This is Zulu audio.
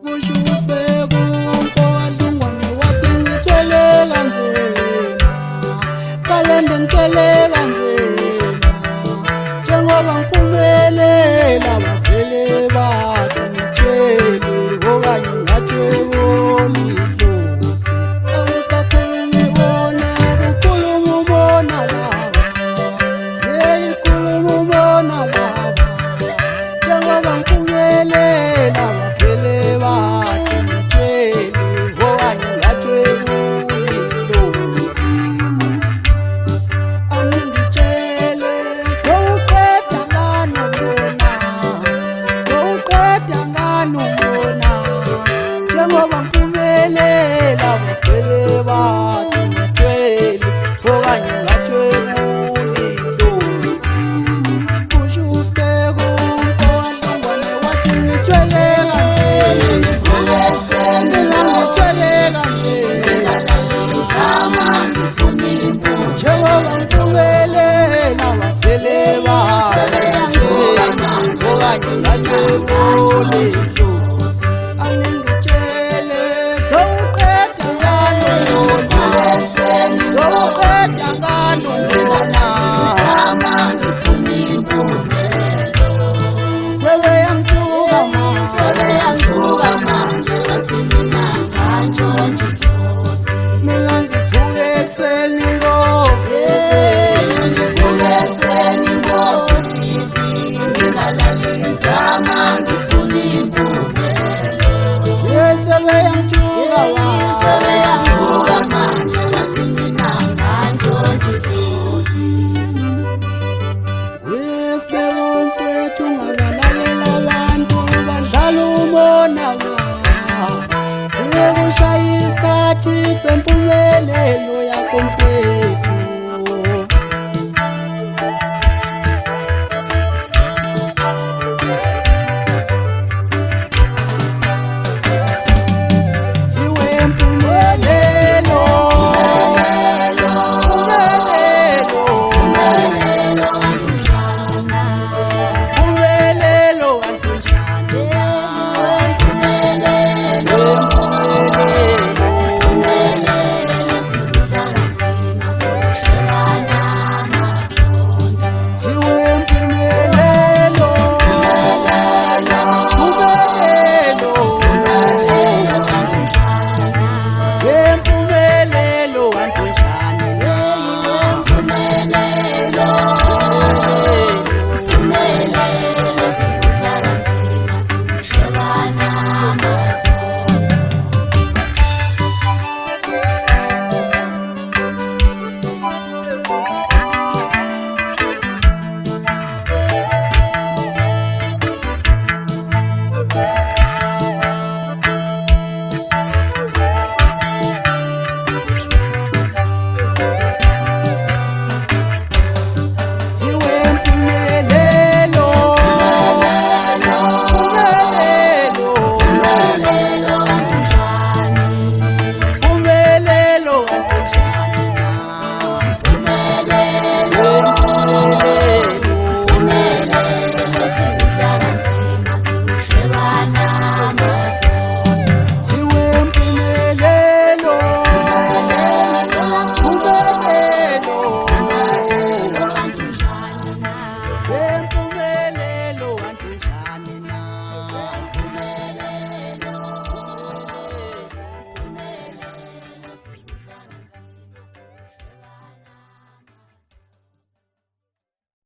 kusho ubheka umfowadlungwane wathi ngithwele kanzima kalende ngithwele kanzima njengoba ngiphumelela bavele bathi ngithwele okanye ngathwele omidlozi awusakhulumi bona kukhuluma ubona laba ikhuluma ubona laba njengoba ngiphumelela bavele bathi ngithwele okanye ngathwele omidlozi aningitshele sowuqeda ngani ubona sowuqeda ngani ubona njengoba ngiphumelela bavele bathi ngithwele okanye ngathwele omidlozi kusho ubheka umfowadlungwane wathi ngithwele kanzima ngithwele kanzima njengoba ngiphumelela bavele bathi okanye ngathwele omidlozi aningitshele sowuqeda ngani ubona sowuqeda ngani ubona sebeyamthuka mina ngivuke ekuseni sebeyamthuka wesibeka umfowethu ungabalalela abantu badlala umona sekushaya isikhathi sempumelelo yakho mfowethu iwe mpumelelo mpumelelo antunjane